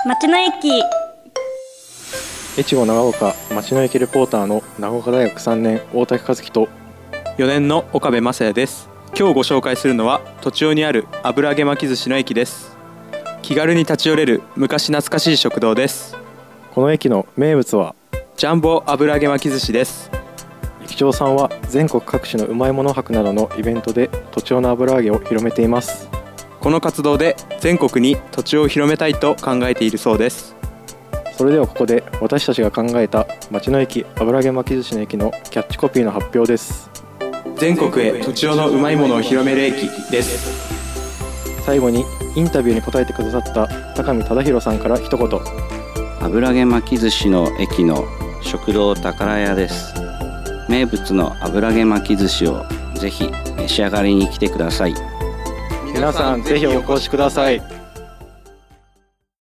町の駅。 越後長岡町の駅レポーターの長岡大学3年大竹和樹と 4年の岡部正也です。今日ご紹介するのは栃尾にある油揚げ巻き寿司の駅です。気軽に立ち寄れる昔懐かしい食堂です。 この駅の名物はジャンボ油揚げ巻き寿司です。 駅長さんは全国各地のうまいもの博などのイベントで栃尾の油揚げを広めています。 この活動で全国に栃尾を広めたいと考えているそうです。 それではここで私たちが考えた町の駅油揚げ巻き寿司の駅のキャッチコピーの発表です。 全国へ栃尾のうまいものを広める駅です。 最後にインタビューに答えてくださった高見忠弘さんから一言。 油揚げ巻き寿司の駅の食堂宝屋です。名物の油揚げ巻き寿司をぜひ召し上がりに来てください。 皆さんぜひお越しください。